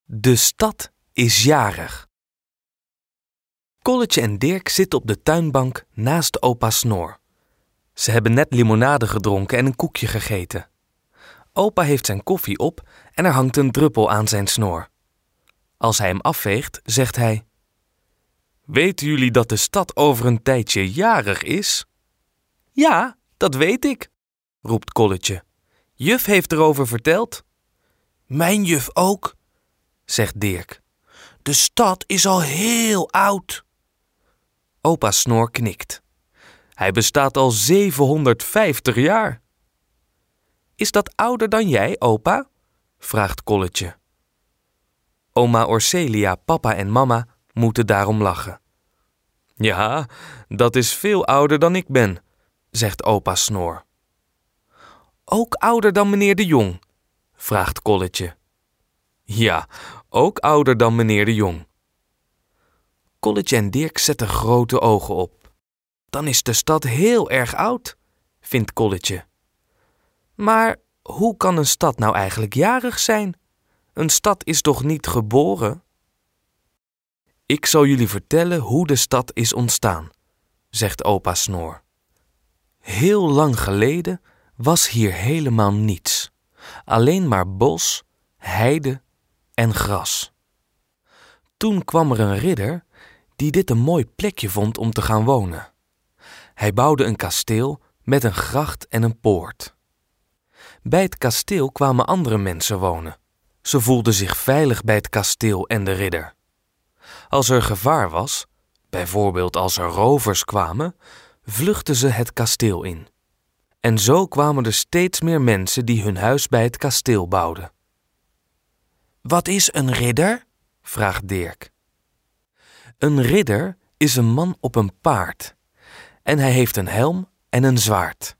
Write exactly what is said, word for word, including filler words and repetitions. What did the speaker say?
De stad is jarig. Kolletje en Dirk zitten op de tuinbank naast opa Snor. Ze hebben net limonade gedronken en een koekje gegeten. Opa heeft zijn koffie op en er hangt een druppel aan zijn snor. Als hij hem afveegt, zegt hij: Weten jullie dat de stad over een tijdje jarig is? Ja, dat weet ik, roept Kolletje. Juf heeft erover verteld. Mijn juf ook, zegt Dirk. De stad is al heel oud. Opa Snor knikt. Hij bestaat al zevenhonderdvijftig jaar. Is dat ouder dan jij, opa? Vraagt Kolletje. Oma Orselia, papa en mama moeten daarom lachen. Ja, dat is veel ouder dan ik ben, zegt opa Snor. Ook ouder dan meneer de Jong? Vraagt Kolletje. Ja, ook ouder dan meneer de Jong. Kolletje en Dirk zetten grote ogen op. Dan is de stad heel erg oud, vindt Kolletje. Maar hoe kan een stad nou eigenlijk jarig zijn? Een stad is toch niet geboren? Ik zal jullie vertellen hoe de stad is ontstaan, zegt opa Snor. Heel lang geleden was hier helemaal niets. Alleen maar bos, heide en gras. Toen kwam er een ridder die dit een mooi plekje vond om te gaan wonen. Hij bouwde een kasteel met een gracht en een poort. Bij het kasteel kwamen andere mensen wonen. Ze voelden zich veilig bij het kasteel en de ridder. Als er gevaar was, bijvoorbeeld als er rovers kwamen, vluchtten ze het kasteel in. En zo kwamen er steeds meer mensen die hun huis bij het kasteel bouwden. Wat is een ridder? Vraagt Dirk. Een ridder is een man op een paard en hij heeft een helm en een zwaard.